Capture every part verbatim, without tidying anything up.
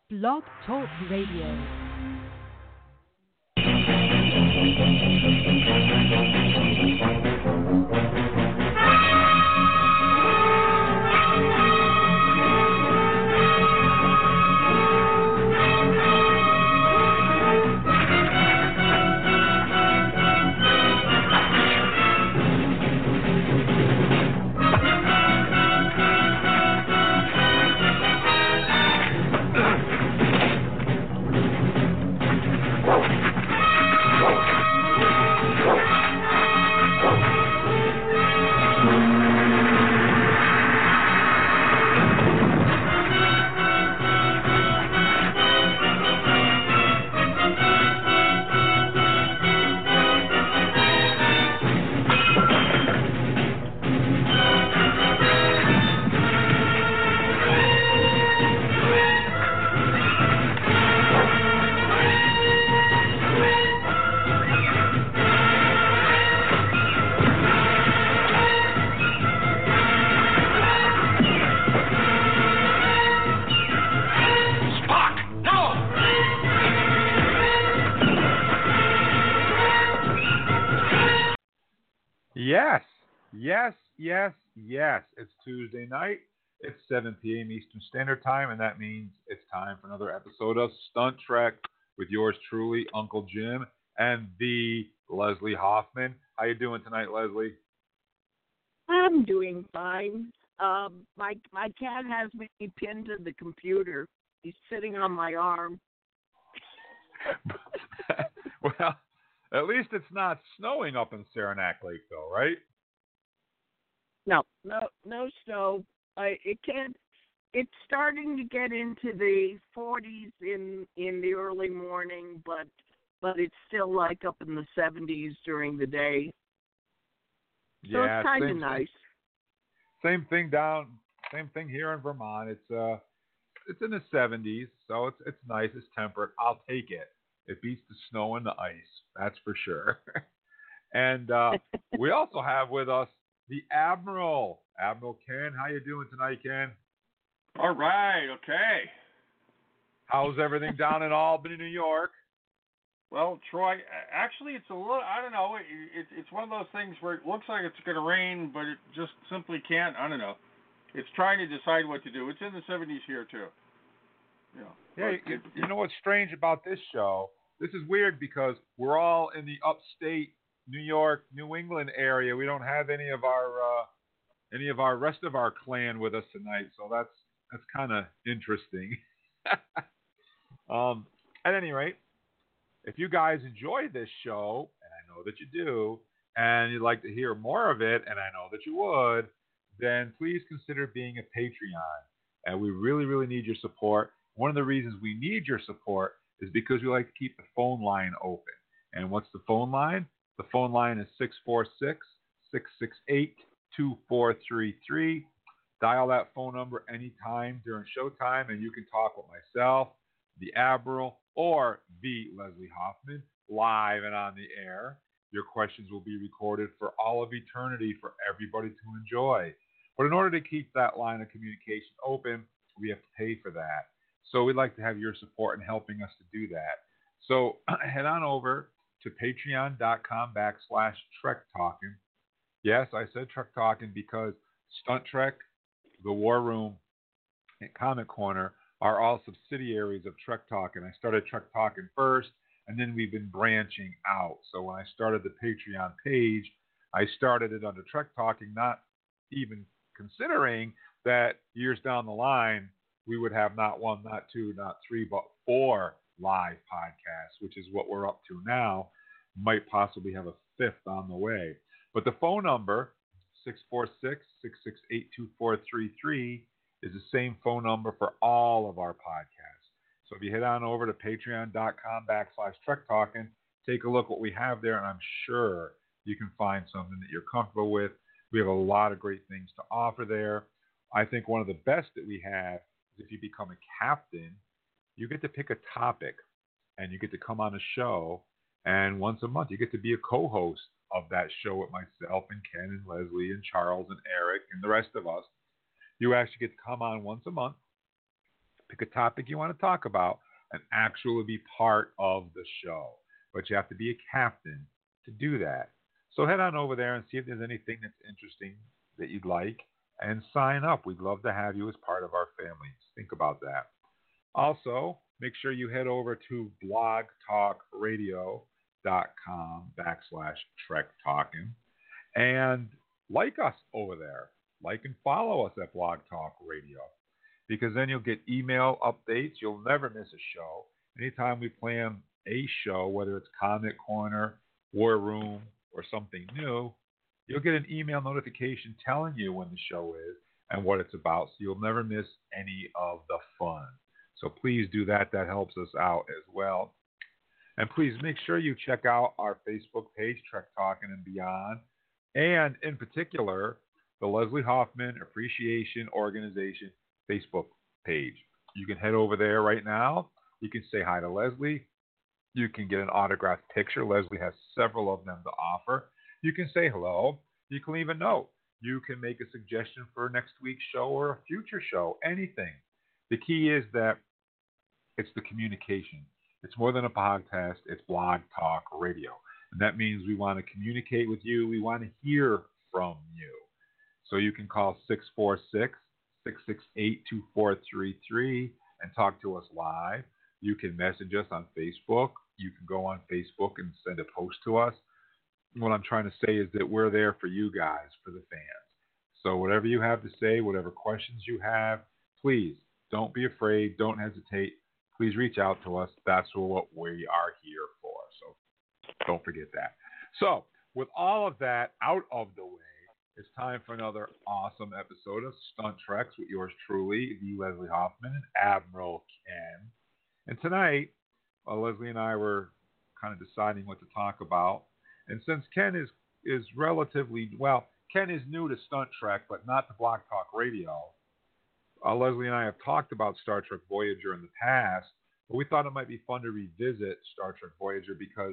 Blog Talk Radio. Yes, yes, yes, yes. It's Tuesday night. It's seven p.m. Eastern Standard Time, and that means it's time for another episode of Stunt Trek with yours truly, Uncle Jim, and the Leslie Hoffman. How you doing tonight, Leslie? I'm doing fine. Um, my my cat has me pinned to the computer. He's sitting on my arm. Well, at least it's not snowing up in Saranac Lake, though, right? No, no, no snow. I it can't. It's starting to get into the forties in in the early morning, but but it's still like up in the seventies during the day. So Yeah, it's kind of same, nice. Same thing down. Same thing here in Vermont. It's uh, it's in the seventies, so it's it's nice. It's temperate. I'll take it. It beats the snow and the ice, that's for sure. And uh, we also have with us the Admiral, Admiral Ken. How you doing tonight, Ken? All right, okay. How's everything down in Albany, New York? Well, Troy, actually, it's a little, I don't know, it, it, it's one of those things where it looks like it's going to rain, but it just simply can't. I don't know. It's trying to decide what to do. It's in the seventies here, too. You know, yeah, you, it, you know what's strange about this show? This is weird because we're all in the upstate New York, New England area. We don't have any of our uh, any of our rest of our clan with us tonight, so that's that's kind of interesting. um, at any rate, if you guys enjoy this show, and I know that you do, and you'd like to hear more of it, and I know that you would, then please consider being a Patreon. And we really, really need your support. One of the reasons we need your support is because we like to keep the phone line open. And what's the phone line? The phone line is six four six, six six eight, two four three three. Dial that phone number anytime during showtime, and you can talk with myself, the Admiral, or the Leslie Hoffman, live and on the air. Your questions will be recorded for all of eternity for everybody to enjoy. But in order to keep that line of communication open, we have to pay for that. So we'd like to have your support in helping us to do that. So head on over to patreon.com backslash Trek Talking. Yes, I said Trek Talking because Stunt Trek, The War Room, and Comic Corner are all subsidiaries of Trek Talking. I started Trek Talking first, and then we've been branching out. So when I started the Patreon page, I started it under Trek Talking, not even considering that years down the line, we would have not one, not two, not three, but four live podcasts, which is what we're up to now. Might possibly have a fifth on the way. But the phone number, six four six, six six eight, two four three three, is the same phone number for all of our podcasts. So if you head on over to patreon.com backslash Trek Talking, take a look what we have there, and I'm sure you can find something that you're comfortable with. We have a lot of great things to offer there. I think one of the best that we have is if you become a captain, you get to pick a topic, and you get to come on a show, and once a month you get to be a co-host of that show with myself and Ken and Leslie and Charles and Eric and the rest of us. You actually get to come on once a month, pick a topic you want to talk about, and actually be part of the show. But you have to be a captain to do that. So head on over there and see if there's anything that's interesting that you'd like and sign up. We'd love to have you as part of our family. Think about that. Also, make sure you head over to blogtalkradio.com backslash Trek Talking and like us over there. Like and follow us at Blog Talk Radio, because then you'll get email updates. You'll never miss a show. Anytime we plan a show, whether it's Comic Corner, War Room, or something new, you'll get an email notification telling you when the show is and what it's about, so you'll never miss any of the fun. So please do that. That helps us out as well. And please make sure you check out our Facebook page, Trek Talking and Beyond, and in particular, the Leslie Hoffman Appreciation Organization Facebook page. You can head over there right now. You can say hi to Leslie. You can get an autographed picture. Leslie has several of them to offer. You can say hello. You can leave a note. You can make a suggestion for next week's show or a future show, anything. The key is that it's the communication. It's more than a podcast. It's Blog Talk Radio. And that means we want to communicate with you. We want to hear from you. So you can call six four six, six six eight, two four three three and talk to us live. You can message us on Facebook. You can go on Facebook and send a post to us. What I'm trying to say is that we're there for you guys, for the fans. So whatever you have to say, whatever questions you have, please don't be afraid. Don't hesitate. Please reach out to us. That's what we are here for. So don't forget that. So with all of that out of the way, it's time for another awesome episode of Stunt Treks with yours truly, the Leslie Hoffman and Admiral Ken. And tonight, uh, Leslie and I were kind of deciding what to talk about. And since Ken is is relatively, well, Ken is new to Stunt Trek, but not to Blog Talk Radio. Uh, Leslie and I have talked about Star Trek Voyager in the past, but we thought it might be fun to revisit Star Trek Voyager because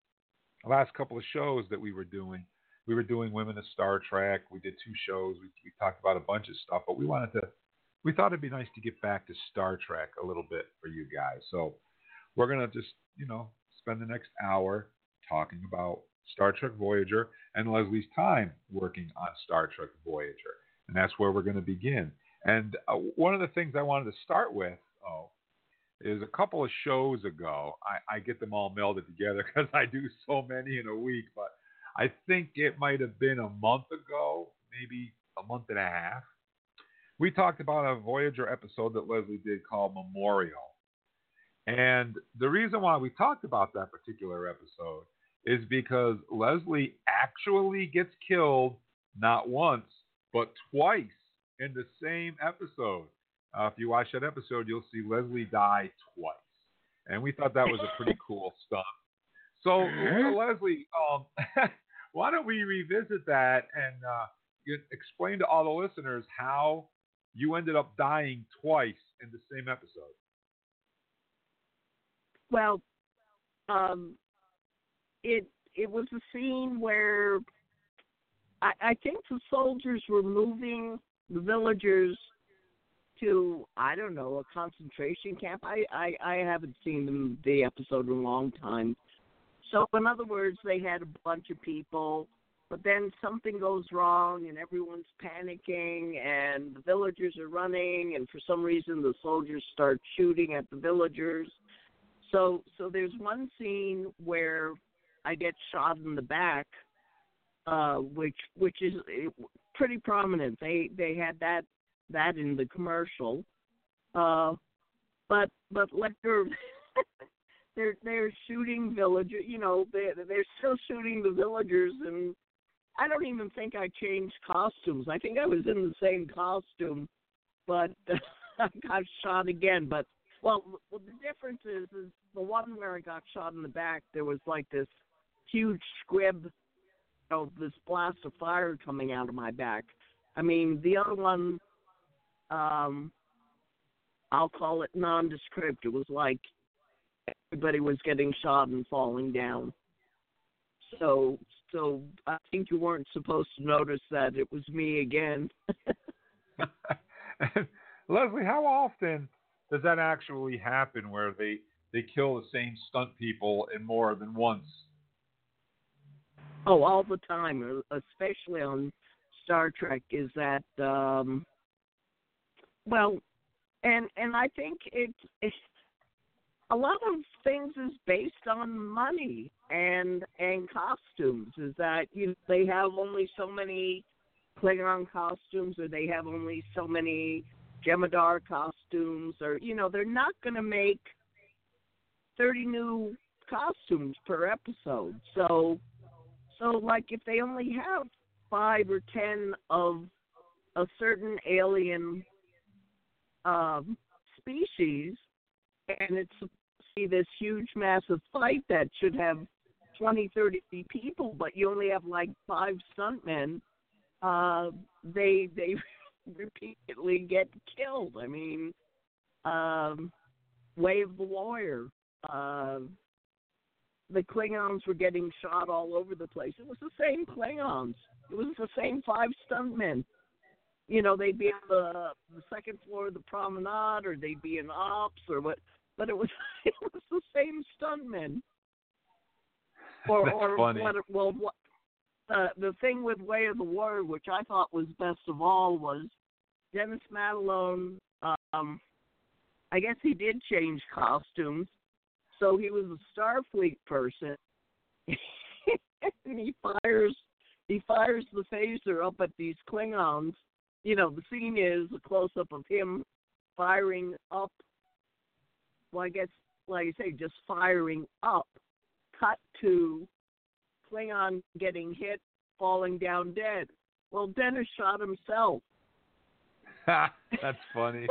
the last couple of shows that we were doing, we were doing Women of Star Trek. We did two shows. We, we talked about a bunch of stuff, but we wanted to, we thought it'd be nice to get back to Star Trek a little bit for you guys. So we're going to just, you know, spend the next hour talking about Star Trek Voyager and Leslie's time working on Star Trek Voyager. And that's where we're going to begin. And uh, one of the things I wanted to start with, oh, is a couple of shows ago, I, I get them all melded together because I do so many in a week, but I think it might have been a month ago, maybe a month and a half. We talked about a Voyager episode that Leslie did called Memorial. And the reason why we talked about that particular episode is because Leslie actually gets killed not once, but twice in the same episode. Uh, if you watch that episode, you'll see Leslie die twice. And we thought that was a pretty cool stunt. So, uh, Leslie, um, why don't we revisit that and uh, get, explain to all the listeners how you ended up dying twice in the same episode? Well, um, it it was a scene where I, I think the soldiers were moving the villagers to, I don't know, a concentration camp. I, I, I haven't seen them, the episode in a long time. So, in other words, they had a bunch of people, but then something goes wrong and everyone's panicking and the villagers are running, and for some reason the soldiers start shooting at the villagers. So, so there's one scene where I get shot in the back, uh, which which is pretty prominent. They they had that that in the commercial, uh, but but like they're they're they're shooting villagers. You know, they they're still shooting the villagers, and I don't even think I changed costumes. I think I was in the same costume, but I got shot again. But well, well, the difference is, is the one where I got shot in the back, there was like this huge squib, you know, this blast of fire coming out of my back. I mean, the other one, um, I'll call it nondescript. It was like everybody was getting shot and falling down. So, so I think you weren't supposed to notice that it was me again. Leslie, how often does that actually happen where they they kill the same stunt people in more than once? Oh, all the time, especially on Star Trek. Is that um, well, and and I think it, it a lot of things is based on money and and costumes. Is that you know, they have only so many Klingon costumes, or they have only so many Jem'Hadar costumes, or you know they're not going to make thirty new costumes per episode. So so like if they only have five or ten of a certain alien um, species, and it's see this huge massive fight that should have twenty, thirty people, but you only have like five stuntmen, uh, they they repeatedly get killed. I mean, um, Way of the Warrior, uh, the Klingons were getting shot all over the place. It was the same Klingons. It was the same five stuntmen. You know, they'd be on the, the second floor of the promenade, or they'd be in ops, or what. But it was it was the same stuntmen. Or, That's or funny. what? Well, what, uh, the thing with Way of the Warrior, which I thought was best of all, was Dennis Madalone. Um, I guess he did change costumes, so he was a Starfleet person. And he fires he fires the phaser up at these Klingons. You know, the scene is a close-up of him firing up, well, I guess, like you say, just firing up, cut to Klingon getting hit, falling down dead. Well, Dennis shot himself. That's funny.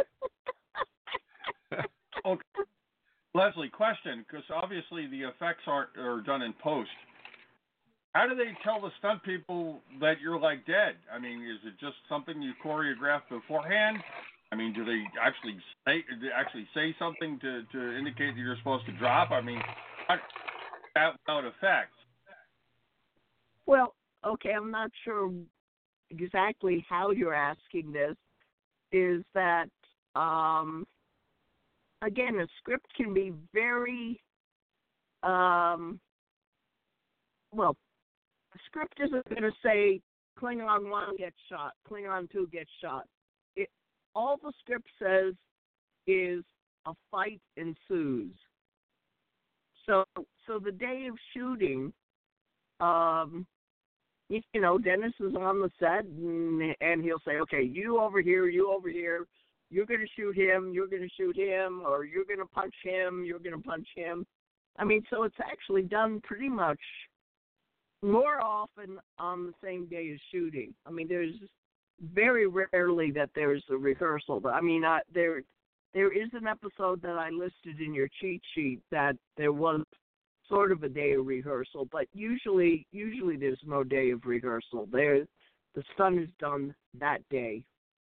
Okay. Leslie, question, because obviously the effects aren't are done in post. How do they tell the stunt people that you're like dead? I mean, is it just something you choreograph beforehand? I mean, do they actually say actually say something to, to indicate that you're supposed to drop? I mean, how, that without effects. Well, okay, I'm not sure exactly how you're asking this. Is that um, again, a script can be very um, well. The script isn't going to say Klingon one gets shot, Klingon two gets shot. It, all the script says is a fight ensues. So, so the day of shooting, um, you, you know, Dennis is on the set, and, and he'll say, okay, you over here, you over here, you're going to shoot him, you're going to shoot him, or you're going to punch him, you're going to punch him. I mean, so it's actually done pretty much more often on the same day as shooting. I mean, there's very rarely that there's a rehearsal. But I mean, I, there there is an episode that I listed in your cheat sheet that there was sort of a day of rehearsal, but usually usually there's no day of rehearsal. There, the stunt is done that day.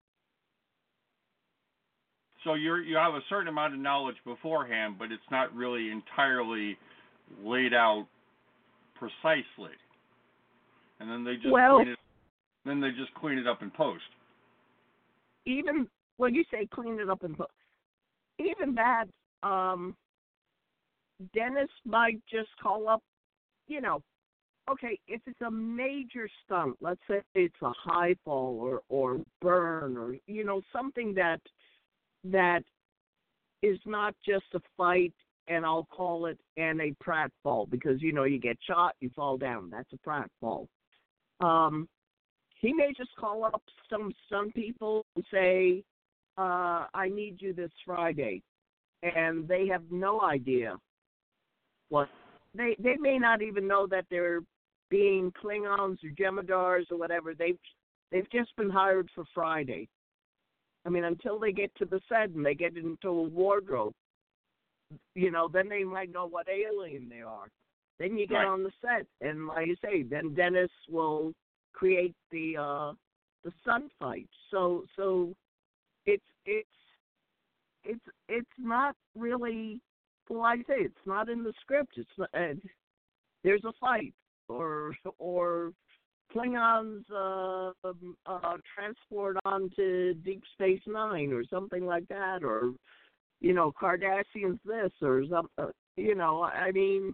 So you're you have a certain amount of knowledge beforehand, but it's not really entirely laid out precisely. And then they just well, clean it, then they just clean it up in post. Even when you say clean it up in post, even that, um, Dennis might just call up, you know, okay, if it's a major stunt, let's say it's a high fall or or burn or you know something that that is not just a fight, and I'll call it and a pratfall because you know you get shot, you fall down. That's a pratfall. Um, he may just call up some some people and say, uh, I need you this Friday. And they have no idea what. They they may not even know that they're being Klingons or Jem'Hadars or whatever. They've, they've just been hired for Friday. I mean, until they get to the set and they get into a wardrobe, you know, then they might know what alien they are. Then you get Right. on the set, and like you say, then Dennis will create the uh, the sun fight. So so it's it's it's it's not really, well, like I say, it's not in the script. It's not, uh, there's a fight, or or Klingons uh, uh, transport onto Deep Space Nine, or something like that, or you know, Kardashians this or something. You know, I mean,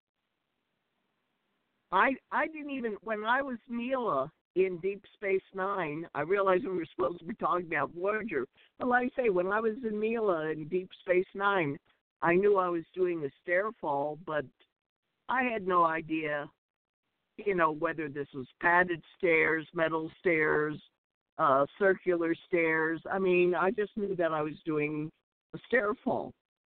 I I didn't even when I was Mila in Deep Space Nine. I realized we were supposed to be talking about Voyager. But like I say, when I was in Mila in Deep Space Nine, I knew I was doing a stair fall, but I had no idea, you know, whether this was padded stairs, metal stairs, uh, circular stairs. I mean, I just knew that I was doing a stair fall.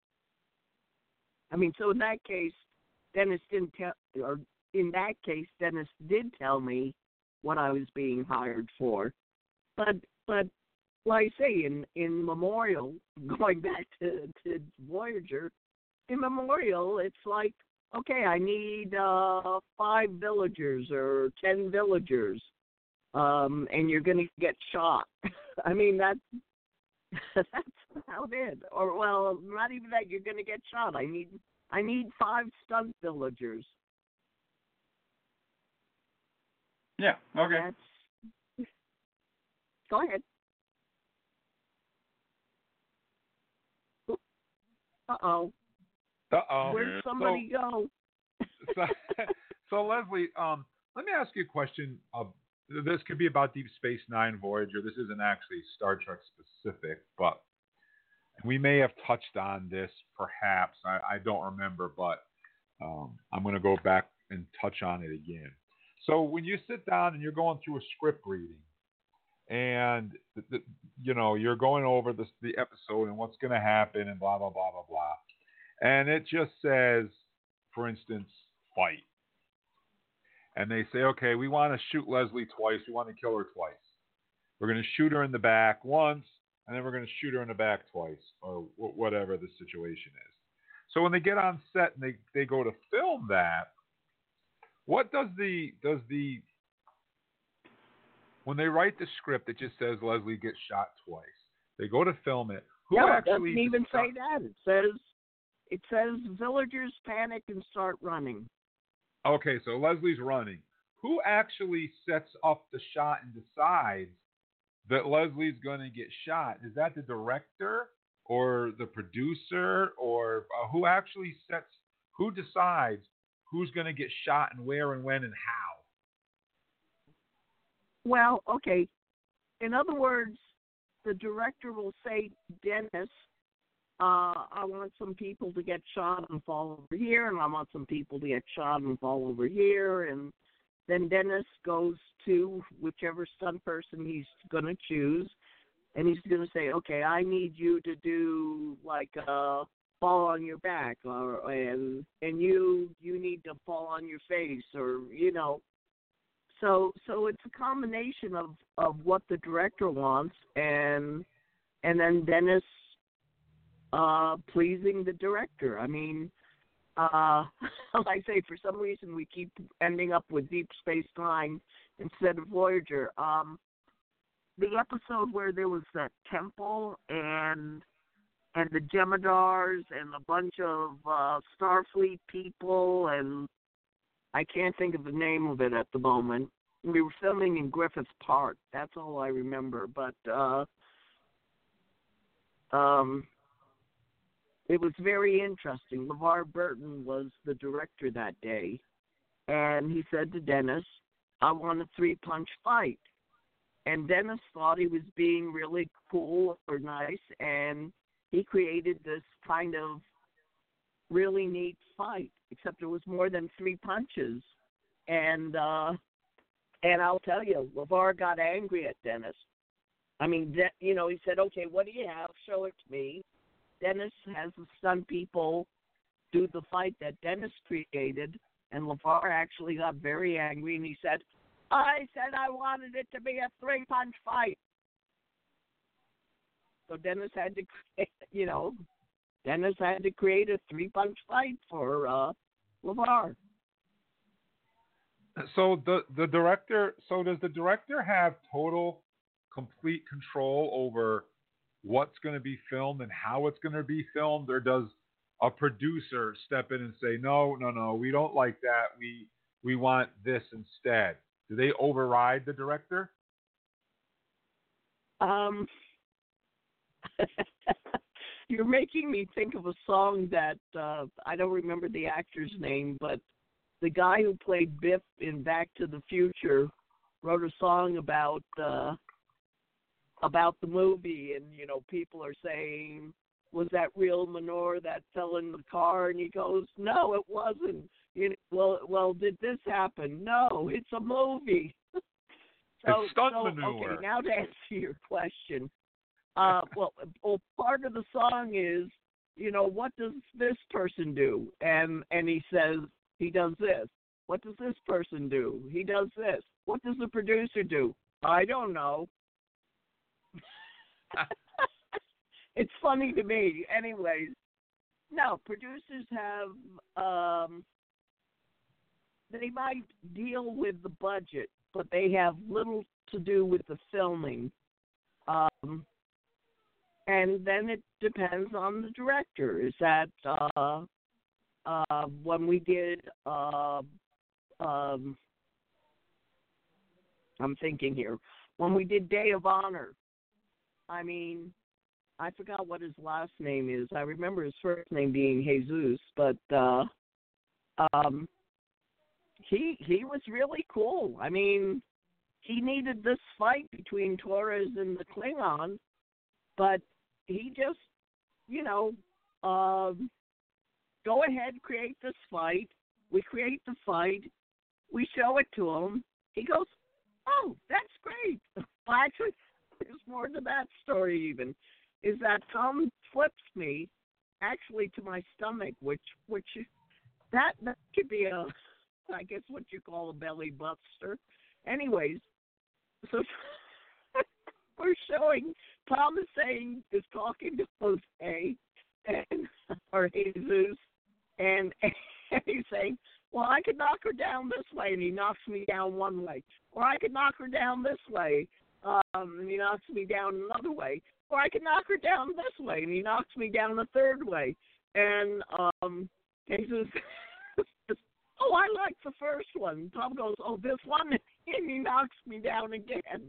I mean, so in that case, Dennis didn't tell, or in that case, Dennis did tell me what I was being hired for. But, but like I say, in, in Memorial, going back to, to Voyager, in Memorial, it's like, okay, I need uh, five villagers or ten villagers, um, and you're going to get shot. I mean, that's, that's how it is. Or, well, not even that, you're going to get shot. I need I need five stunt villagers. Yeah, okay. That's... Go ahead. Uh-oh. Uh-oh. Where'd somebody so, go? so, so, Leslie, um, let me ask you a question. Uh, this could be about Deep Space Nine, Voyager. This isn't actually Star Trek specific, but we may have touched on this, perhaps. I, I don't remember, but um, I'm going to go back and touch on it again. So when you sit down and you're going through a script reading, and the, the, you know you're going over this, the episode and what's going to happen and blah blah blah blah blah, and it just says, for instance, fight, and they say, okay, we want to shoot Leslie twice, we want to kill her twice. We're going to shoot her in the back once, and then we're going to shoot her in the back twice, or w- whatever the situation is. So when they get on set and they, they go to film that, what does the does the when they write the script, it just says Leslie gets shot twice. They go to film it. Who no, actually it doesn't even decide- say that. It says it says villagers panic and start running. Okay, so Leslie's running. Who actually sets up the shot and decides that Leslie's going to get shot? Is that the director or the producer, or uh, who actually sets, who decides who's going to get shot and where and when and how? Well, okay. In other words, the director will say, Dennis, uh, I want some people to get shot and fall over here, and I want some people to get shot and fall over here, and then Dennis goes to whichever stunt person he's going to choose, and he's going to say, okay, I need you to do like a fall on your back, or and and you you need to fall on your face, or you know. So so it's a combination of, of what the director wants, and and then Dennis uh, pleasing the director. I mean, uh, like I say, for some reason we keep ending up with Deep Space Nine instead of Voyager. Um, the episode where there was that temple and and the Jemadars and a bunch of uh, Starfleet people, and I can't think of the name of it at the moment. We were filming in Griffith Park. That's all I remember. But uh, um, it was very interesting. LeVar Burton was the director that day, and he said to Dennis, I want a three-punch fight. And Dennis thought he was being really cool or nice, and he created this kind of really neat fight, except it was more than three punches. And uh, and I'll tell you, LeVar got angry at Dennis. I mean, de- you know, he said, okay, what do you have? Show it to me. Dennis has the stunt people do the fight that Dennis created, and LeVar actually got very angry, and he said, I said I wanted it to be a three-punch fight. So Dennis had to, create, you know, Dennis had to create a three-punch fight for uh, LeVar. So the the director, so does the director have total, complete control over what's going to be filmed and how it's going to be filmed, or does a producer step in and say, no, no, no, we don't like that, we we want this instead? Do they override the director? Um, you're making me think of a song that uh, I don't remember the actor's name, but the guy who played Biff in Back to the Future wrote a song about uh, about the movie, and you know, people are saying, "Was that real manure that fell in the car?" And he goes, "No, it wasn't." You know, well, well, did this happen? No, it's a movie. so, It's stunt so, manure. Okay, now to answer your question. Uh, well, well, part of the song is, you know, what does this person do? And and he says he does this. What does this person do? He does this. What does the producer do? I don't know. It's funny to me. Anyways, no, producers have, um, they might deal with the budget, but they have little to do with the filming. Um, and then it depends on the director. Is that uh, uh, when we did, uh, um, I'm thinking here, when we did Day of Honor, I mean, I forgot what his last name is. I remember his first name being Jesus, but uh, um, he he was really cool. I mean, he needed this fight between Torres and the Klingon, but he just, you know, um, go ahead, create this fight. We create the fight. We show it to him. He goes, "Oh, that's great." Well, actually, there's more to that story even. Is that Tom flips me actually to my stomach, which which that that could be a, I guess what you call a belly buster. Anyways, so we're showing Tom is saying is talking to Jose and or Jesus, and, and he's saying, "Well, I could knock her down this way," and he knocks me down one way, or I could knock her down this way, um, and he knocks me down another way. Or I can knock her down this way, and he knocks me down the third way. And um, Jesus says, "Oh, I like the first one." Tom goes, "Oh, this one," and he knocks me down again.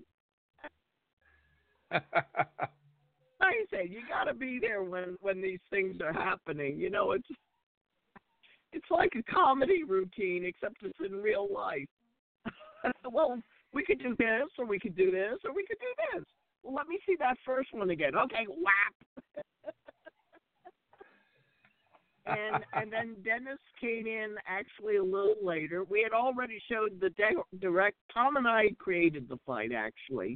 Like I said, you got to be there when, when these things are happening. You know, it's it's like a comedy routine, except it's in real life. Well, we could do this, or we could do this, or we could do this. Well, let me see that first one again. Okay, whap. and and then Dennis came in actually a little later. We had already showed the de- direct. Tom and I created the fight actually,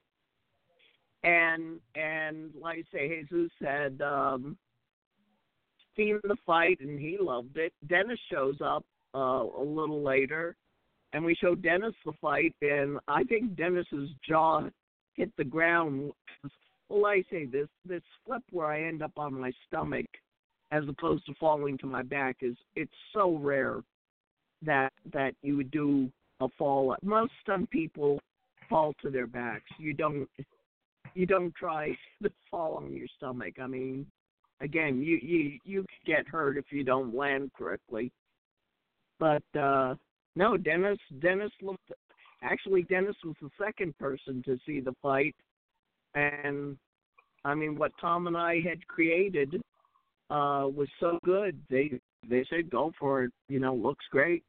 and and like I say, Jesus had um, seen the fight and he loved it. Dennis shows up uh, a little later, and we showed Dennis the fight, and I think Dennis's jaw hit the ground. Well, like I say, this this flip where I end up on my stomach as opposed to falling to my back is it's so rare that that you would do a fall. Most stunt people fall to their backs. You don't you don't try to fall on your stomach. I mean, again, you you you could get hurt if you don't land correctly. But uh, no, Dennis Dennis looked. Actually, Dennis was the second person to see the fight, and I mean, what Tom and I had created uh, was so good. They they said, "Go for it." You know, looks great.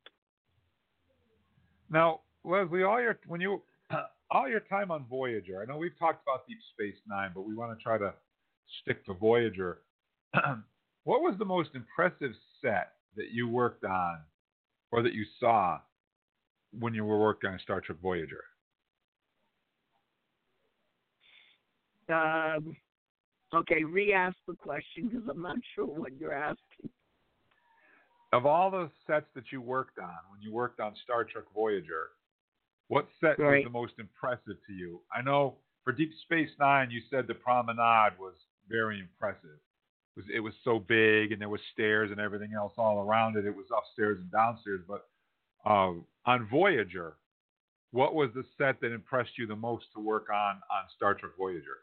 Now, Leslie, all your when you all your time on Voyager, I know we've talked about Deep Space Nine, but we want to try to stick to Voyager. What was the most impressive set that you worked on, or that you saw when you were working on Star Trek Voyager? Um, okay, re-ask the question because I'm not sure what you're asking. Of all the sets that you worked on when you worked on Star Trek Voyager, what set Right. was the most impressive to you? I know for Deep Space Nine, you said the promenade was very impressive. It was, it was so big, and there was stairs and everything else all around it. It was upstairs and downstairs, but uh, on Voyager, what was the set that impressed you the most to work on on Star Trek Voyager?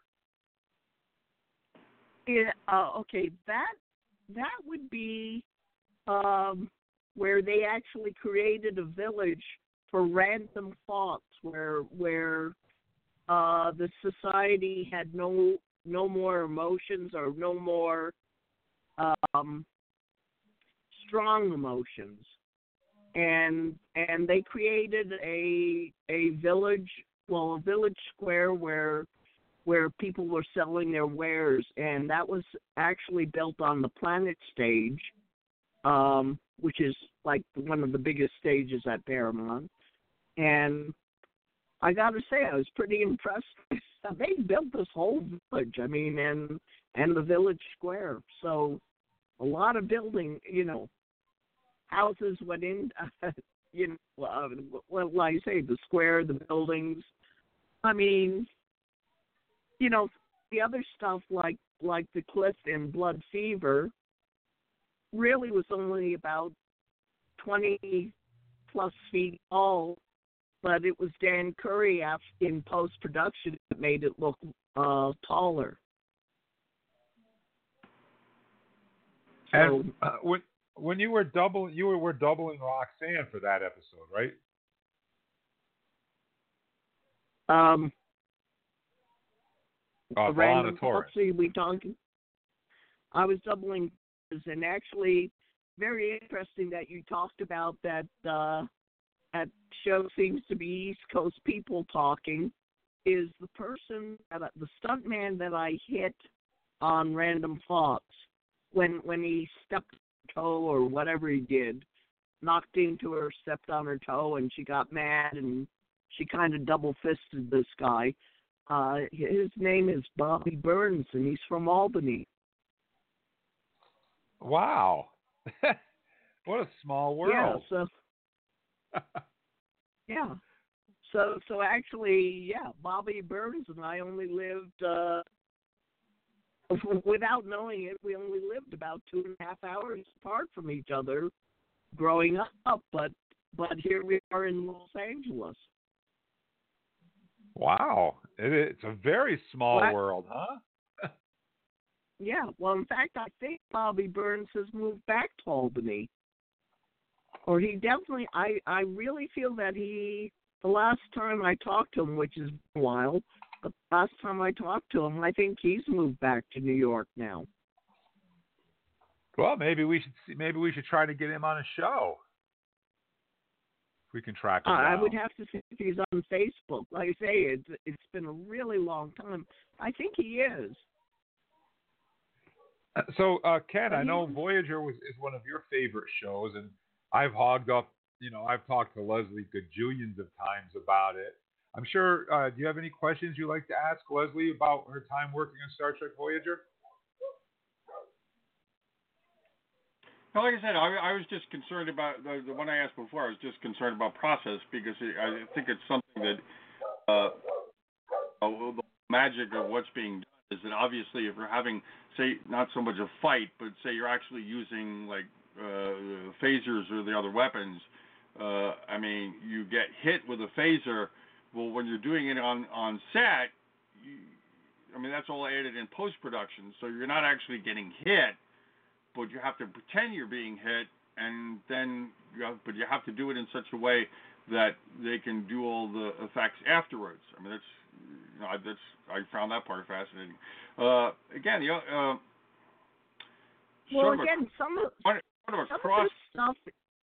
Yeah, uh, okay, that that would be um, where they actually created a village for random thoughts, where where uh, the society had no no more emotions or no more um, strong emotions. And and they created a a village, well, a village square where where people were selling their wares, and that was actually built on the Planet stage, um, which is like one of the biggest stages at Paramount. And I got to say, I was pretty impressed. They built this whole village, I mean, and and the village square. So a lot of building, you know, houses went in, uh, you know, uh, well, like I say, the square, the buildings. I mean, you know, the other stuff like like the cliff in Blood Fever really was only about twenty plus feet tall, but it was Dan Curry in post production that made it look uh, taller. So, and uh, when when you were double, you were, were doubling Roxanne for that episode, right? Um, Uh, a random policy we talking. I was doubling, and actually, very interesting that you talked about that. Uh, that show seems to be East Coast people talking. Is the person that the stuntman that I hit on Random Thoughts when when he stepped on her toe or whatever he did, knocked into her, stepped on her toe, and she got mad and she kind of double fisted this guy. Uh, his name is Bobby Burns, and he's from Albany. Wow. What a small world. Yeah, so, yeah. So, so actually, yeah, Bobby Burns and I only lived, uh, without knowing it, we only lived about two and a half hours apart from each other growing up, but, but here we are in Los Angeles. Wow. It, it's a very small what? world, huh? Yeah, well, in fact, I think Bobby Burns has moved back to Albany. Or he definitely, I, I really feel that he, the last time I talked to him, which is a while, the last time I talked to him, I think he's moved back to New York now. Well, maybe we should see, maybe we should try to get him on a show. If we can track him uh, down. I would have to see if he's on Facebook. Like I say, it's it's been a really long time. I think he is. So, uh, Ken, But I know he, Voyager was is one of your favorite shows, and I've hogged up. You know, I've talked to Leslie gajillions of times about it. I'm sure. Uh, do you have any questions you'd like to ask Leslie about her time working on Star Trek Voyager? No, like I said, I, I was just concerned about the, the one I asked before. I was just concerned about process because it, I think it's something that uh, the magic of what's being done is that obviously if you're having, say, not so much a fight, but say you're actually using like uh, phasers or the other weapons. Uh, I mean, you get hit with a phaser. Well, when you're doing it on on set, you, I mean that's all added in post production, so you're not actually getting hit. But you have to pretend you're being hit, and then you have, but you have to do it in such a way that they can do all the effects afterwards. I mean, that's you know, that's I found that part fascinating. Uh, again, the uh, well, sort again, of a, some of sort of a some cross, of this stuff.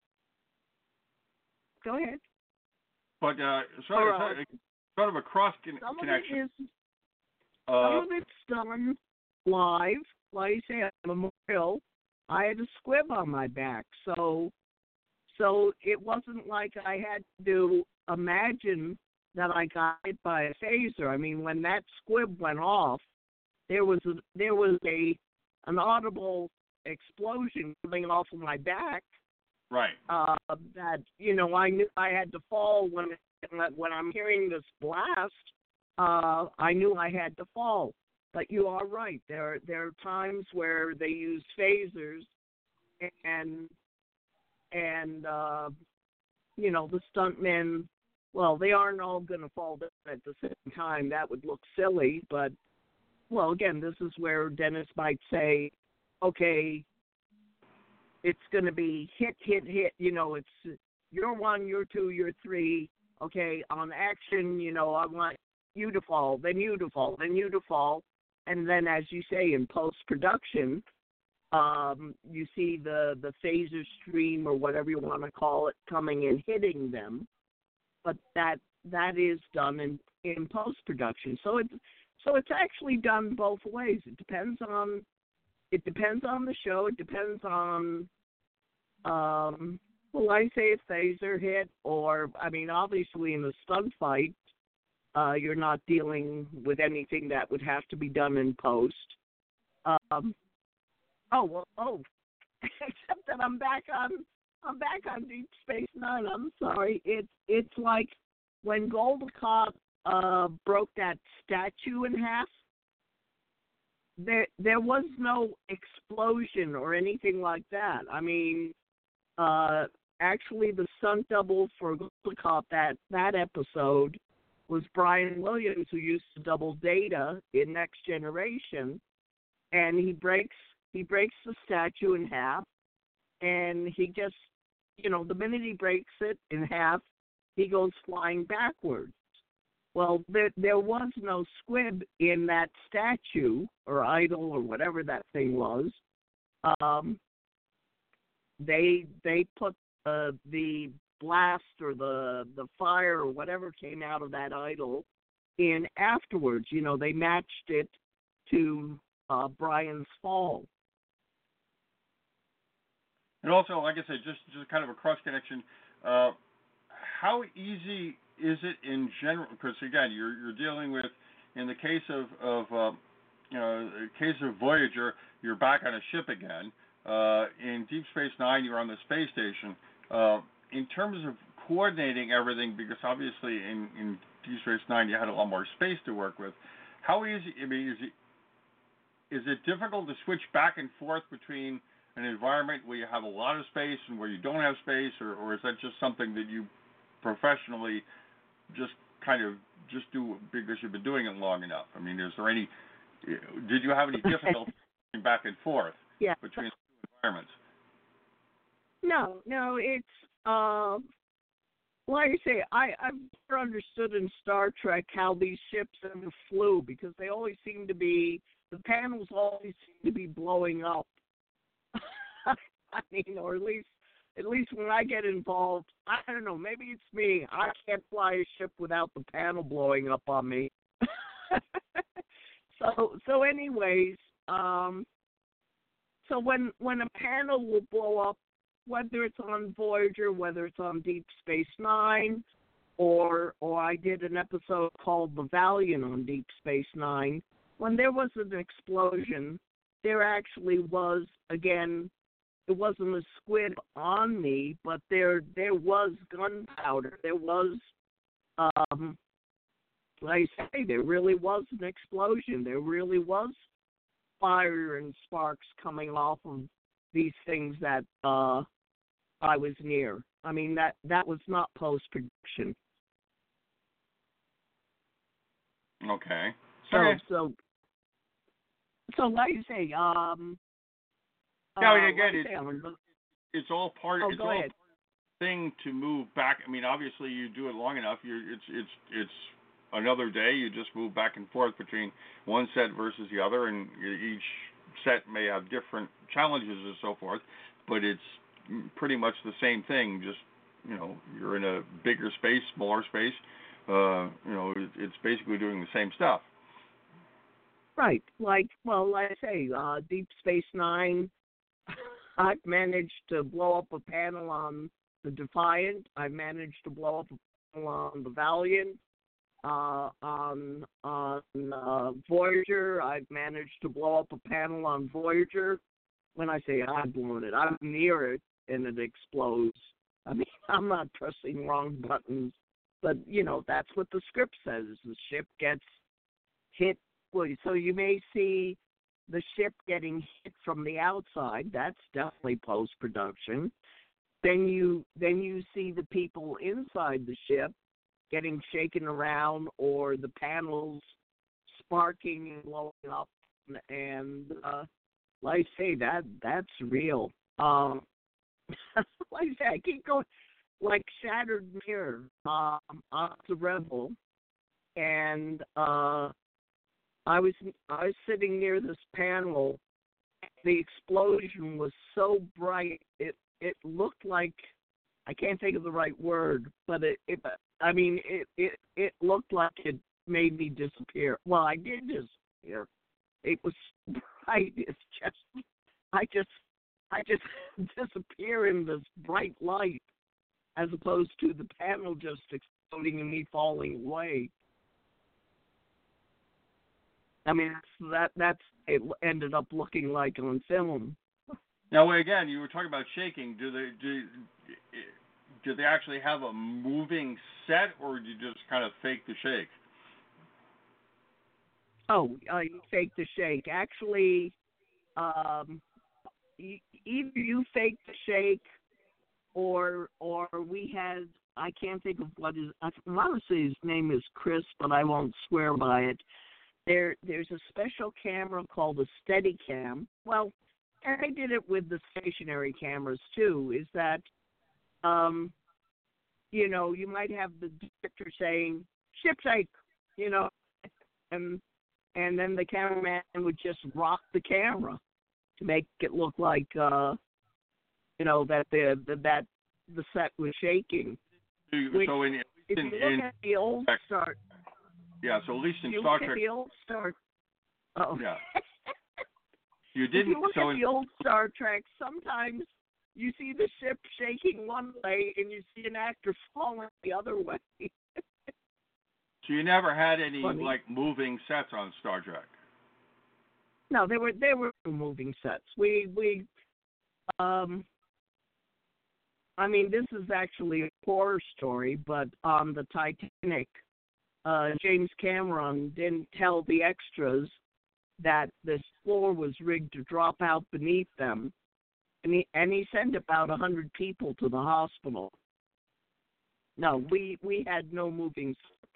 Go ahead. but uh, sort, Or, of, uh, sort of sort of a cross con- some connection. of it is uh, some of it's done live. Like I say, at Memorial, I had a squib on my back, so so it wasn't like I had to imagine that I got hit by a phaser. I mean, when that squib went off, there was a, there was a an audible explosion coming off of my back. right. Uh, that you know, I knew I had to fall when when I'm hearing this blast. Uh, I knew I had to fall. But you are right. There there are times where they use phasers, and and uh, you know the stuntmen. Well, they aren't all going to fall down at the same time. That would look silly. But well, again, this is where Dennis might say, okay, it's going to be hit, hit, hit. You know, it's you're one, you're two, you're three. Okay, on action, you know, I want you to fall, then you to fall, then you to fall. and then, as you say, in post-production, um, you see the, the phaser stream or whatever you want to call it coming and hitting them. But that that is done in, in post-production. So it's, so it's actually done both ways. It depends on it depends on the show. It depends on, um, well, I say a phaser hit, or, I mean, obviously in a stunt fight, uh, you're not dealing with anything that would have to be done in post. Um, oh, well, oh, except that I'm back on, I'm back on Deep Space Nine. I'm sorry. It's, it's like when Goldacott uh, broke that statue in half, there, there was no explosion or anything like that. I mean, uh, actually the stunt double for Goldacott that, that episode was Brian Williams, who used to double Data in Next Generation, and he breaks he breaks the statue in half, and he just, you know, the minute he breaks it in half, he goes flying backwards. Well, there there was no squib in that statue or idol or whatever that thing was. Um, they they put uh, the blast or the the fire or whatever came out of that idol in afterwards. You know, they matched it to uh, Brian's fall. And also, like I said, just just kind of a cross connection. Uh, how easy is it in general? Because again, you're you're dealing with, in the case of of uh, you know, the case of Voyager, you're back on a ship again. Uh, in Deep Space Nine, you're on the space station. Uh, in terms of coordinating everything, because obviously in, in Deep Space Nine you had a lot more space to work with. How easy? I mean, is it is it difficult to switch back and forth between an environment where you have a lot of space and where you don't have space, or, or is that just something that you professionally just kind of just do because you've been doing it long enough? I mean, is there any? Did you have any difficulty back and forth yeah. between the environments? No, no, it's uh, like I say, I I've never understood in Star Trek how these ships ever flew, because they always seem to be the panels always seem to be blowing up. I mean, or at least at least when I get involved, I don't know, maybe it's me. I can't fly a ship without the panel blowing up on me. so so anyways, um, so when when a panel will blow up, whether it's on Voyager, whether it's on Deep Space Nine, or or I did an episode called The Valiant on Deep Space Nine, when there was an explosion, there actually was, again, it wasn't a squid on me, but there there was gunpowder. There was, um, like I say, there really was an explosion. There really was fire and sparks coming off of these things that uh, I was near. I mean, that, that was not post-production. Okay. So, okay. so, so like I say, um, yeah, uh, again, like it, say, I'm, it's all part. oh, it's go all ahead. part of the thing to move back. I mean, obviously, you do it long enough. You, it's, it's, it's another day. You just move back and forth between one set versus the other, and each set may have different challenges and so forth, but it's pretty much the same thing. Just, you know, you're in a bigger space, smaller space. Uh, you know, it's basically doing the same stuff. Right. Like, well, like I say, uh, Deep Space Nine, I've managed to blow up a panel on the Defiant. I've managed to blow up a panel on the Valiant. Uh, on on uh, Voyager, I've managed to blow up a panel on Voyager. When I say I've blown it, I'm near it and it explodes. I mean, I'm not pressing wrong buttons, but, you know, that's what the script says. The ship gets hit. Well, so you may see the ship getting hit from the outside. That's definitely post-production. Then you then you see the people inside the ship getting shaken around, or the panels sparking and blowing up, and uh, like I say, that that's real. Um, like I say, I keep going, like Shattered Mirror um, on the Rebel, and uh, I was I was sitting near this panel. The explosion was so bright, it it looked like, I can't think of the right word, but it, it I mean it, it it looked like it made me disappear. Well, I did disappear. It was bright. It's just I just I just disappear in this bright light, as opposed to the panel just exploding and me falling away. I mean, that that's it ended up looking like on film. Now, again, you were talking about shaking. Do they do do they actually have a moving set, or do you just kind of fake the shake? Oh, uh, you fake the shake. Actually, um, either you fake the shake, or or we had, I can't think of what his, I want to say his name is Chris, but I won't swear by it. There, there's a special camera called a Steadicam. Well, and I did it with the stationary cameras too. Is that, um, you know, you might have the director saying "ship shake," you know, and and then the cameraman would just rock the camera to make it look like, uh, you know, that the, the that the set was shaking. Which, so in, if in, you look in, at the old Star, yeah, so at least in you Star look Trek, at the old Star. Oh. Yeah. You didn't. If you look so at in, the old Star Trek, sometimes you see the ship shaking one way and you see an actor falling the other way. So you never had any Funny. like moving sets on Star Trek? No, there were there were moving sets. We we um. I mean, this is actually a horror story, but on the Titanic, uh, James Cameron didn't tell the extras that this floor was rigged to drop out beneath them, and he and he sent about a hundred people to the hospital. No, we we had no moving sets.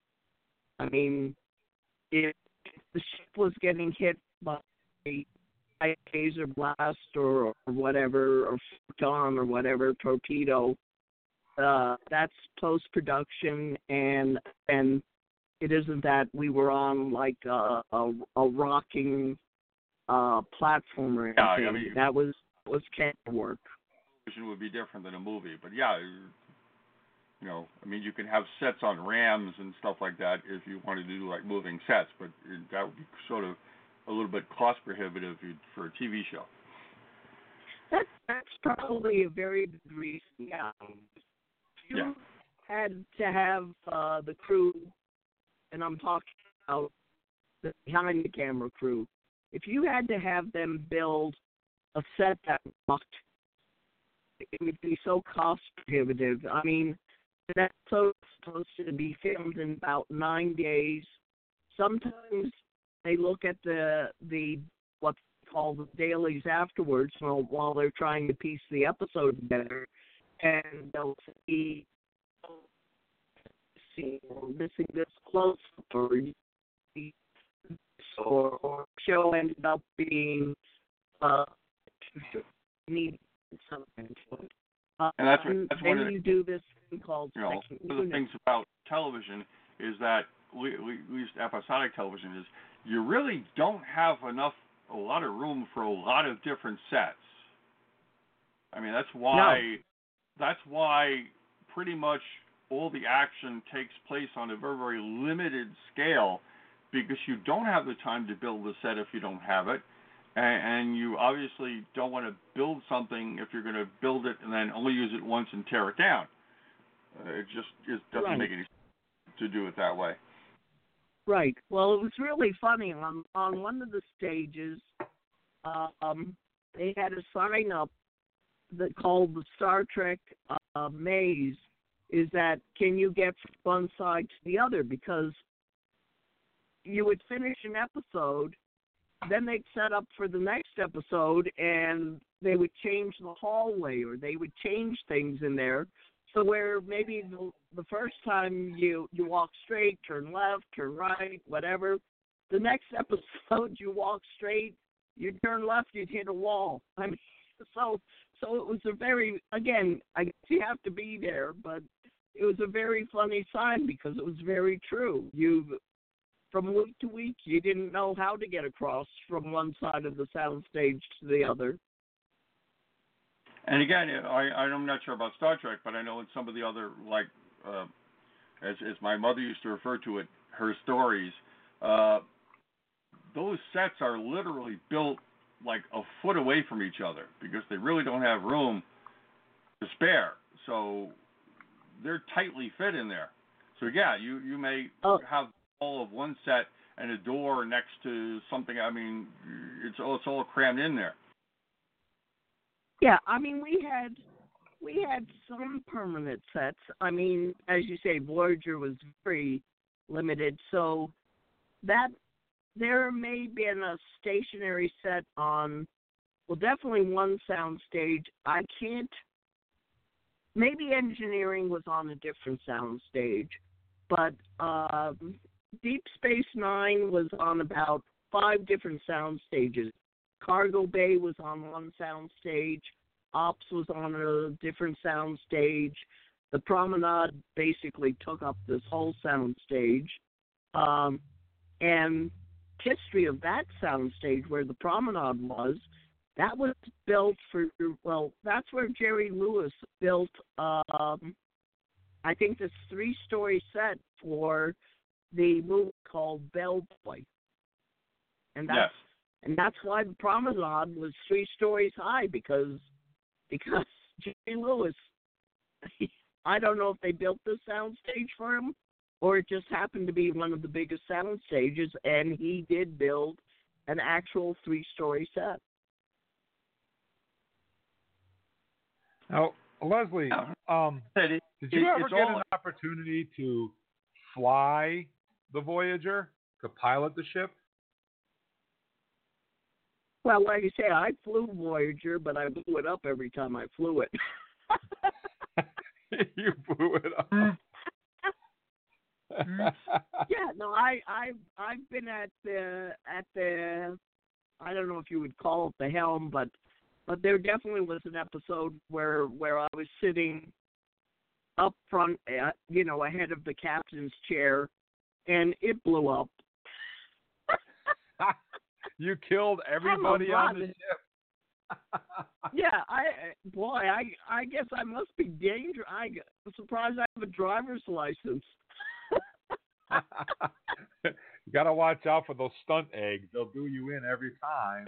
I mean, if the ship was getting hit by a laser blast or, or whatever, or photon or whatever, torpedo, uh, that's post-production, and and it isn't that we were on like a, a, a rocking uh, platform or anything. Yeah, I mean, that was was camera work. Television would be different than a movie, but yeah, you know, I mean, you can have sets on rams and stuff like that if you want to do like moving sets, but it, that would be sort of a little bit cost prohibitive for a T V show. That, that's probably a very good reason. Yeah, you yeah. had to have uh, the crew, and I'm talking about the behind the camera crew. If you had to have them build a set that rocked, it would be so cost prohibitive. I mean, that episode is supposed to be filmed in about nine days. Sometimes they look at the the what's called the dailies afterwards while, while they're trying to piece the episode together, and they'll see, see or missing this close up, or or, or show ended up being uh need something to it. Uh, and that's, that's then one of you do this thing called you know, second one of the unit. things about television is that we, we, at least episodic television is you really don't have enough a lot of room for a lot of different sets. I mean, that's why No. that's why pretty much all the action takes place on a very, very limited scale, because you don't have the time to build the set if you don't have it, and, and you obviously don't want to build something if you're going to build it and then only use it once and tear it down. Uh, it just it doesn't Right. make any sense to do it that way. Right. Well, it was really funny. On on one of the stages, um, they had a sign up that called the Star Trek uh, Maze. Is that can you get from one side to the other? Because you would finish an episode, then they'd set up for the next episode, and they would change the hallway, or they would change things in there. So where maybe the, the first time you, you walk straight, turn left, turn right, whatever, the next episode you walk straight, you turn left, you'd hit a wall. I mean, so so it was a very, again, I guess you have to be there, but it was a very funny sign because it was very true. You from week to week, you didn't know how to get across from one side of the soundstage to the other. And again, I, I'm not sure about Star Trek, but I know in some of the other, like, uh, as, as my mother used to refer to it, her stories, uh, those sets are literally built like a foot away from each other because they really don't have room to spare. So they're tightly fit in there. So yeah, you, you may oh. have all of one set and a door next to something. I mean, it's all, it's all crammed in there. Yeah, I mean, we had we had some permanent sets. I mean, as you say, Voyager was very limited, so that there may have been a stationary set on, well, definitely one sound stage. I can't, maybe engineering was on a different sound stage, but um, Deep Space Nine was on about five different sound stages. Cargo Bay was on one sound stage. Ops was on a different sound stage. The Promenade basically took up this whole sound stage. Um, and history of that sound stage where the Promenade was, that was built for, well, that's where Jerry Lewis built, um, I think, this three-story set for the movie called Bellboy. And that's, yes. and that's why the Promenade was three stories high, because because Jerry Lewis, I don't know if they built this sound stage for him or it just happened to be one of the biggest sound stages, and he did build an actual three-story set. Now, Leslie, um, it, did you it, ever get all... an opportunity to fly the Voyager, to pilot the ship? Well, like you say, I flew Voyager, but I blew it up every time I flew it. You blew it up. Yeah, no, I, I, I've been at the, at the, I don't know if you would call it the helm, but, but there definitely was an episode where, where I was sitting up front, uh, you know, ahead of the captain's chair, and it blew up. You killed everybody on the ship. Yeah, I boy, I I guess I must be dangerous. I'm surprised I have a driver's license. You got to watch out for those stunt eggs. They'll do you in every time.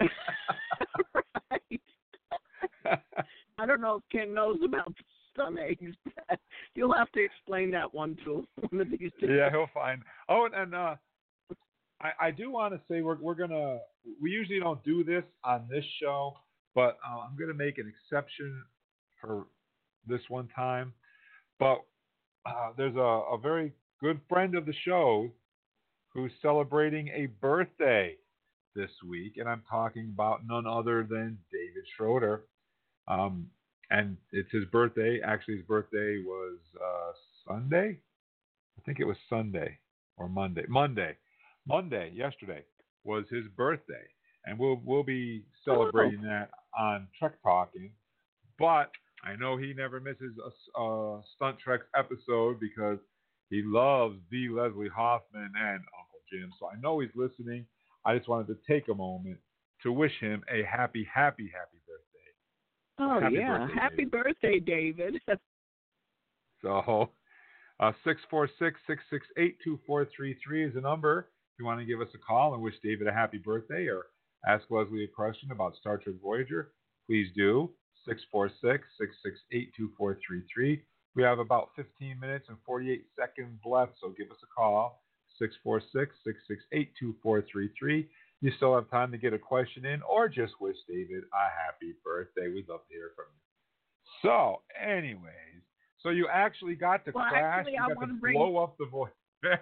Right. I don't know if Ken knows about the stunt eggs. You'll have to explain that one to one of these days. Yeah, he'll find. Oh, and, and uh, I, I do want to say we're we're gonna. We usually don't do this on this show, but uh, I'm gonna make an exception for this one time. But uh, there's a, a very good friend of the show who's celebrating a birthday this week, and I'm talking about none other than David Schroeder. Um, and it's his birthday. Actually, his birthday was uh, Sunday. I think it was Sunday or Monday. Monday. Monday, yesterday, was his birthday. And we'll we'll be celebrating that on Trek Talking. But I know he never misses a, a Stunt Trek episode because he loves the Leslie Hoffman and Uncle Jim. So I know he's listening. I just wanted to take a moment to wish him a happy, happy, happy birthday. Oh, happy yeah. Birthday, happy David. birthday, David. So uh, six four six, six six eight, two four three three is the number. If you want to give us a call and wish David a happy birthday or ask Leslie a question about Star Trek Voyager, please do. six four six, six six eight, two four three three. We have about fifteen minutes and forty-eight seconds left, so give us a call. six four six, six six eight, two four three three. You still have time to get a question in or just wish David a happy birthday. We'd love to hear from you. So, anyways, so you actually got to well, crash. Actually, you I got want to to bring... blow up the Voyager.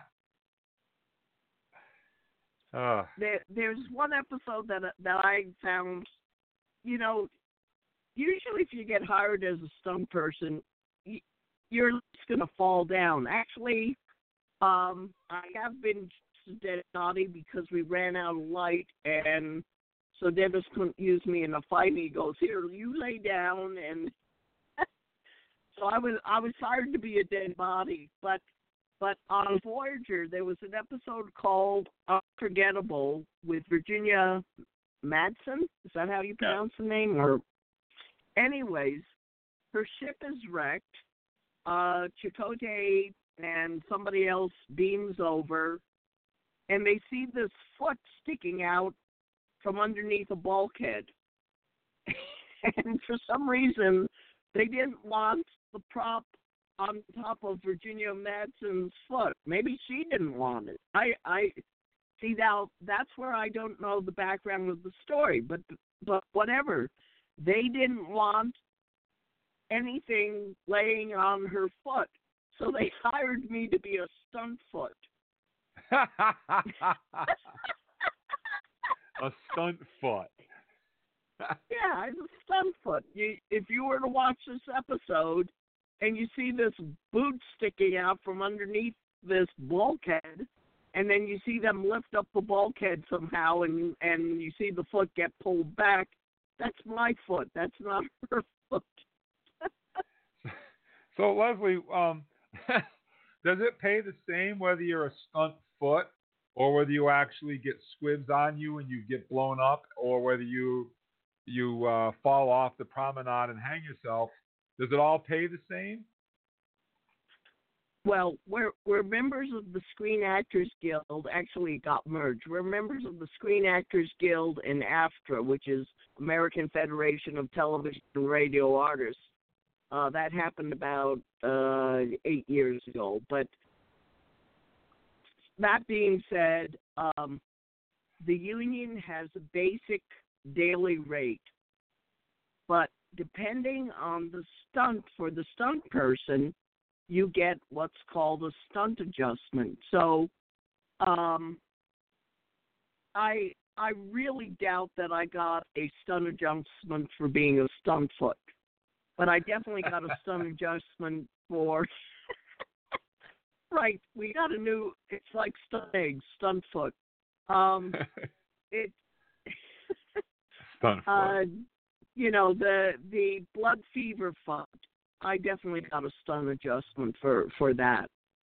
Uh, there, there's one episode that that I found, you know, usually if you get hired as a stunt person, you're just going to fall down. Actually, um, I have been dead naughty because we ran out of light, and so Dennis couldn't use me in a fight. He goes, "Here, you lay down," and so I was I was hired to be a dead body, but but on Voyager, there was an episode called Unforgettable with Virginia Madsen. Is that how you pronounce yeah. the name? Or, anyways, her ship is wrecked. Uh, Chakotay and somebody else beams over, and they see this foot sticking out from underneath a bulkhead. And for some reason, they didn't want the prop on top of Virginia Madsen's foot. Maybe she didn't want it. I, I see now. That's where I don't know the background of the story. But, but whatever, they didn't want anything laying on her foot, so they hired me to be a stunt foot. A stunt foot. Yeah, I'm a stunt foot. You, if you were to watch this episode and you see this boot sticking out from underneath this bulkhead, and then you see them lift up the bulkhead somehow, and and you see the foot get pulled back, that's my foot. That's not her foot. So, Leslie, um, does it pay the same whether you're a stunt foot or whether you actually get squibs on you and you get blown up, or whether you you uh, fall off the promenade and hang yourself? Does it all pay the same? Well, we're we're members of the Screen Actors Guild. Actually, it got merged. We're members of the Screen Actors Guild and AFTRA, which is American Federation of Television and Radio Artists. Uh, that happened about uh, eight years ago. But that being said, um, the union has a basic daily rate, but depending on the stunt for the stunt person, you get what's called a stunt adjustment. So, um, I I really doubt that I got a stunt adjustment for being a stunt foot, but I definitely got a stunt adjustment for. Right, we got a new. It's like stunt eggs, stunt foot. Um, it. Stunt foot. Uh, you know, the the blood fever foot. I definitely got a stunt adjustment for, for that.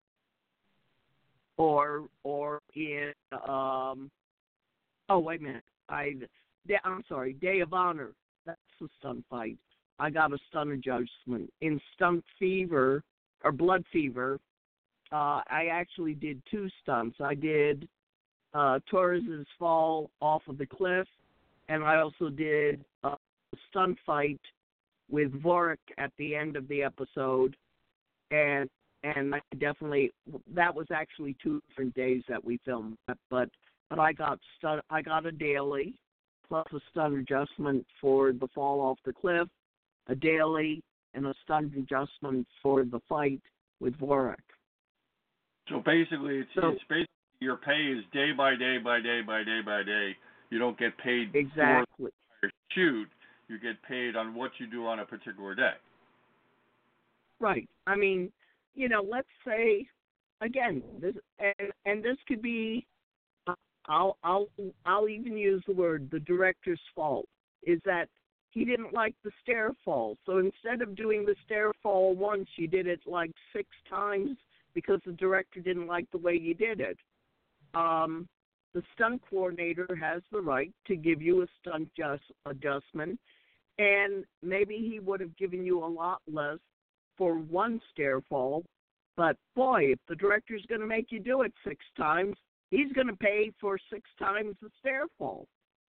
Or or in um oh wait a minute. I I'm sorry, Day of Honor. That's a stunt fight. I got a stunt adjustment. In Stunt Fever or Blood Fever, uh, I actually did two stunts. I did uh Torres's fall off of the cliff, and I also did a stunt fight with Vorik at the end of the episode, and and I definitely that was actually two different days that we filmed. But but I got stunt, I got a daily plus a stunt adjustment for the fall off the cliff, a daily, and a stunt adjustment for the fight with Vorik. So basically, it's, so, it's basically your pay is day by day by day by day by day. You don't get paid exactly for your shoot. You get paid on what you do on a particular day. Right. I mean, you know, let's say, again, this and, and this could be, I'll I'll I'll even use the word the director's fault, is that he didn't like the stair fall. So instead of doing the stair fall once, you did it like six times because the director didn't like the way you did it. Um, the stunt coordinator has the right to give you a stunt just adjustment. And maybe he would have given you a lot less for one stair fall. But, boy, if the director's going to make you do it six times, he's going to pay for six times the stair fall.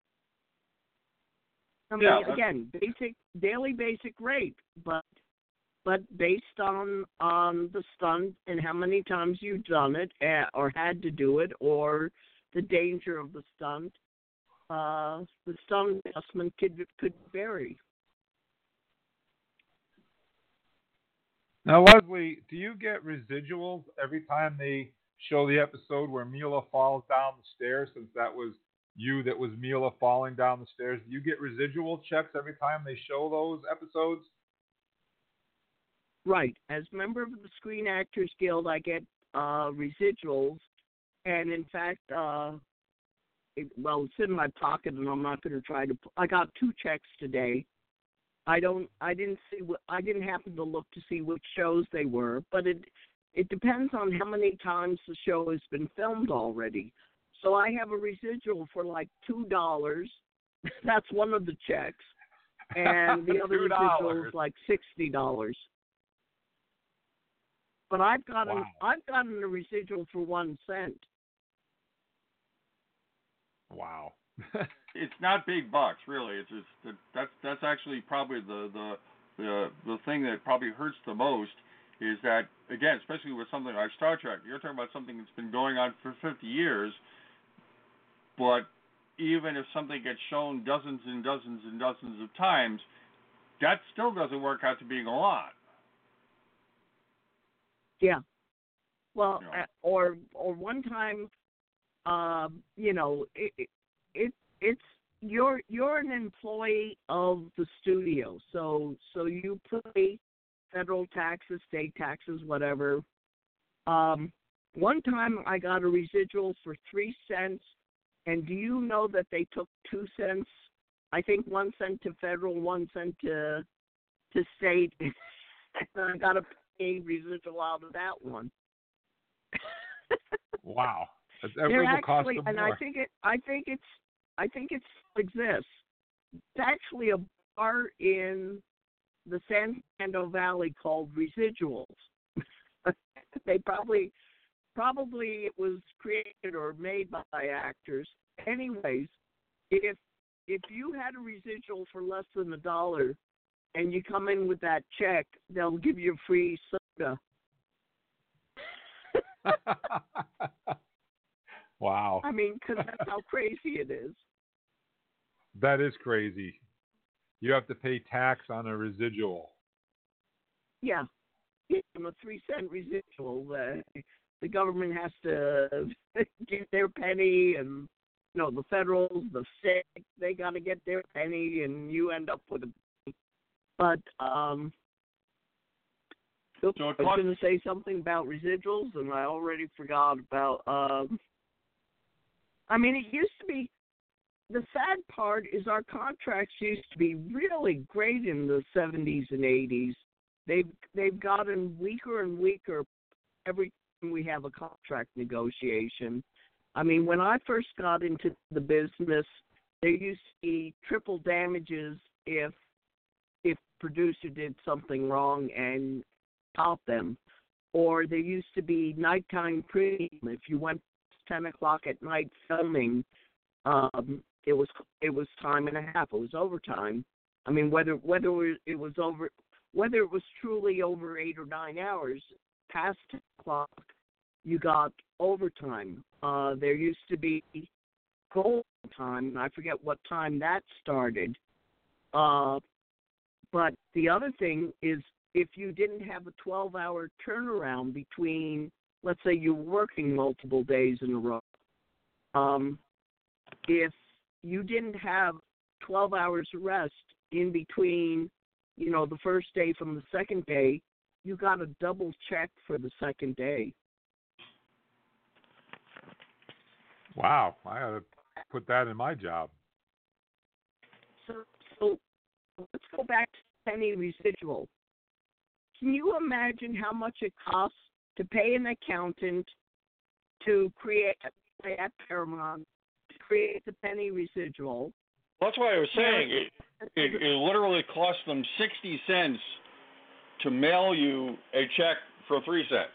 I mean, yeah, again, basic daily basic rate, but but based on, on the stunt and how many times you've done it uh, or had to do it or the danger of the stunt, Uh, the stunt adjustment could could vary. Now, Leslie, do you get residuals every time they show the episode where Mila falls down the stairs? Since that was you that was Mila falling down the stairs, do you get residual checks every time they show those episodes? Right. As a member of the Screen Actors Guild, I get uh, residuals, and in fact. Uh, It, well, it's in my pocket, and I'm not going to try to. I got two checks today. I don't. I didn't see. I didn't happen to look to see which shows they were, but it it depends on how many times the show has been filmed already. So I have a residual for like two dollars. That's one of the checks, and the other residual is like sixty dollars. But I've gotten Wow. I've gotten a residual for one cent. Wow. It's not big bucks, really. It's just that's that's actually probably the the the the thing that probably hurts the most is that, again, especially with something like Star Trek, you're talking about something that's been going on for fifty years, but even if something gets shown dozens and dozens and dozens of times, that still doesn't work out to being a lot. Yeah. Well, Yeah. uh, or or one time, uh, you know, it, it it it's you're you're an employee of the studio, so so you pay federal taxes, state taxes, whatever. Um, one time I got a residual for three cents, and do you know that they took two cents? I think one cent to federal, one cent to to state, and I got a pay residual out of that one. Wow. That They're will cost actually, them and more. I think it, I think it's, I think it still exists. It's actually a bar in the San Fernando Valley called Residuals. They probably, probably it was created or made by actors. Anyways, if if you had a residual for less than a dollar, and you come in with that check, they'll give you a free soda. Wow. I mean, because that's how crazy it is. That is crazy. You have to pay tax on a residual. Yeah, give them a three cent residual. Uh, the government has to get their penny, and you know the federals, the state, they got to get their penny, and you end up with a. But um, oops, So it I was costs- going to say something about residuals, and I already forgot about. Um, I mean, it used to be. The sad part is our contracts used to be really great in the seventies and eighties. They've they've gotten weaker and weaker every time we have a contract negotiation. I mean, when I first got into the business, there used to be triple damages if if producer did something wrong and caught them, or there used to be nighttime premium if you went ten o'clock at night filming. Um, it was it was time and a half. It was overtime. I mean, whether whether it was over, whether it was truly over eight or nine hours, past ten o'clock, you got overtime. Uh, there used to be gold time, and I forget what time that started. Uh, but the other thing is, if you didn't have a twelve-hour turnaround between, let's say you were working multiple days in a row, um, if you didn't have twelve hours of rest in between, you know, the first day from the second day, you got a double check for the second day. Wow. I ought to put that in my job. So, so let's go back to penny residual. Can you imagine how much it costs to pay an accountant to create at Paramount to create the penny residual? That's why I was saying it, it, it literally cost them sixty cents to mail you a check for three cents.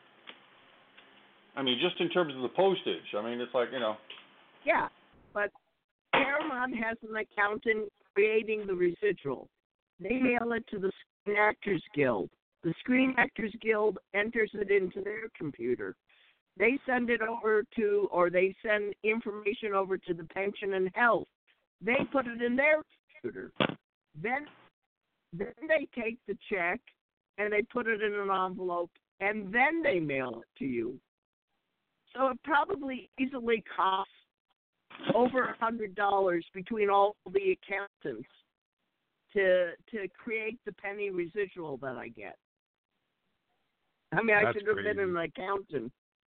I mean, just in terms of the postage. I mean, it's like, you know. Yeah, but Paramount has an accountant creating the residual. They mail it to the Screen Actors Guild. The Screen Actors Guild enters it into their computer. They send it over to, or they send information over to the Pension and Health. They put it in their computer. Then, then they take the check and they put it in an envelope, and then they mail it to you. So it probably easily costs over a hundred dollars between all the accountants to to create the penny residual that I get. I mean, I That's should have crazy. been an accountant.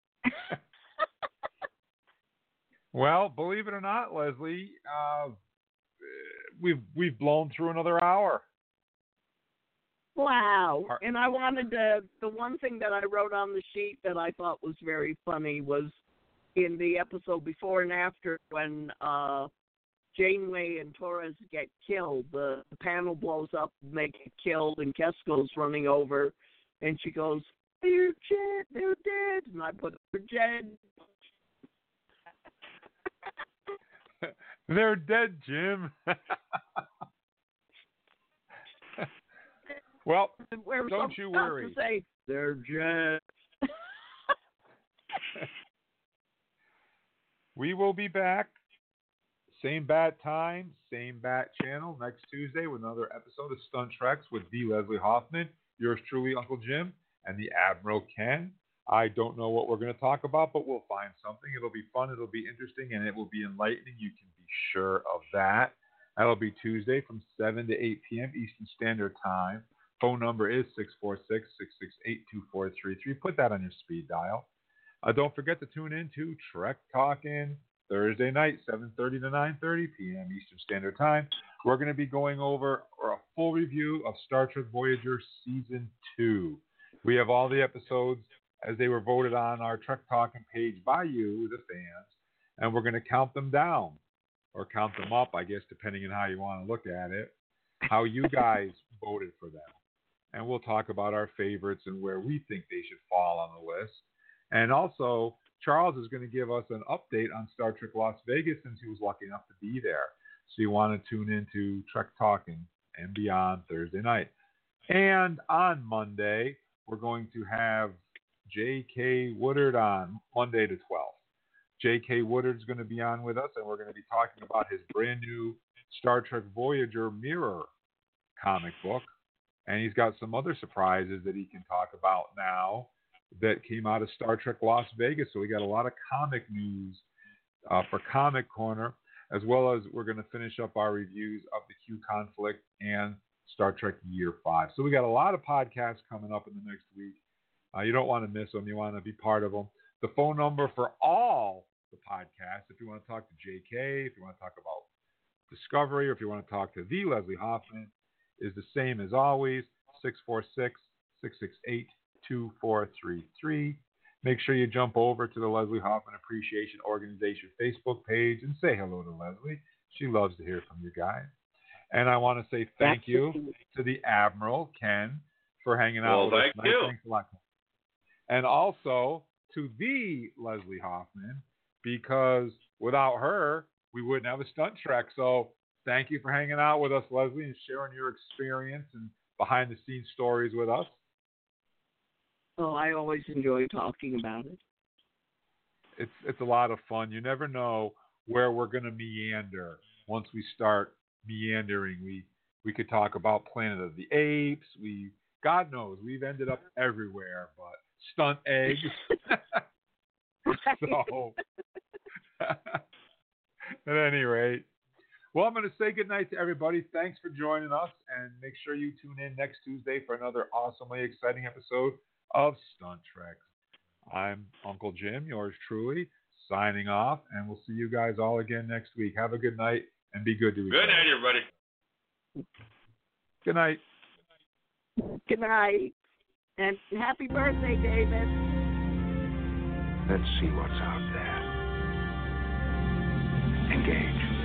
Well, believe it or not, Leslie, uh, we've we've blown through another hour. Wow. Har- And I wanted to, the one thing that I wrote on the sheet that I thought was very funny was in the episode before and after when uh, Janeway and Torres get killed, the, the panel blows up and they get killed, and Kesko's running over, and she goes, they're dead, they're dead. And I put, they're dead. They're dead, Jim. Well, We're don't so you proud worry. To say, they're dead. We will be back. Same bat time, same bat channel next Tuesday with another episode of Stunt Treks with the Leslie Hoffman, yours truly, Uncle Jim, and the Admiral Ken. I don't know what we're going to talk about, but we'll find something. It'll be fun, it'll be interesting, and it will be enlightening. You can be sure of that. That'll be Tuesday from seven to eight p.m. Eastern Standard Time. Phone number is six four six, six six eight, two four three three. Put that on your speed dial. Uh, don't forget to tune in to Trek Talkin' Thursday night, seven thirty to nine thirty p.m. Eastern Standard Time. We're going to be going over a full review of Star Trek Voyager Season two. We have all the episodes as they were voted on our Trek Talkin' page by you, the fans, and we're going to count them down, or count them up, I guess, depending on how you want to look at it, how you guys voted for them. And we'll talk about our favorites and where we think they should fall on the list. And also, Charles is going to give us an update on Star Trek Las Vegas since he was lucky enough to be there. So you want to tune into Trek Talkin' and Beyond Thursday night. And on Monday, we're going to have J K Woodard on Monday the twelfth. J K Woodard's going to be on with us, and we're going to be talking about his brand new Star Trek Voyager Mirror comic book. And he's got some other surprises that he can talk about now that came out of Star Trek Las Vegas. So we got a lot of comic news uh, for Comic Corner, as well as we're going to finish up our reviews of the Q Conflict and Star Trek Year five. So we got a lot of podcasts coming up in the next week. Uh, you don't want to miss them. You want to be part of them. The phone number for all the podcasts, if you want to talk to J K, if you want to talk about Discovery, or if you want to talk to the Leslie Hoffman, is the same as always, six four six, six six eight, two four three three. Make sure you jump over to the Leslie Hoffman Appreciation Organization Facebook page and say hello to Leslie. She loves to hear from you guys. And I want to say thank you to the Admiral, Ken, for hanging out Well, with us thank tonight. you. Thanks a lot. And also to the Leslie Hoffman, because without her, we wouldn't have a Stunt Trek. So thank you for hanging out with us, Leslie, and sharing your experience and behind-the-scenes stories with us. Oh, I always enjoy talking about it. It's it's a lot of fun. You never know where we're going to meander once we start meandering. We we could talk about Planet of the Apes. We God knows we've ended up everywhere, but stunt eggs. So at any rate, well, I'm going to say goodnight to everybody. Thanks for joining us, and make sure you tune in next Tuesday for another awesomely exciting episode of Stunt Trek. I'm Uncle Jim, yours truly, signing off, and we'll see you guys all again next week. Have a good night, and be good to each other. Good night, everybody. Good night. Good night. And happy birthday, David. Let's see what's out there. Engage.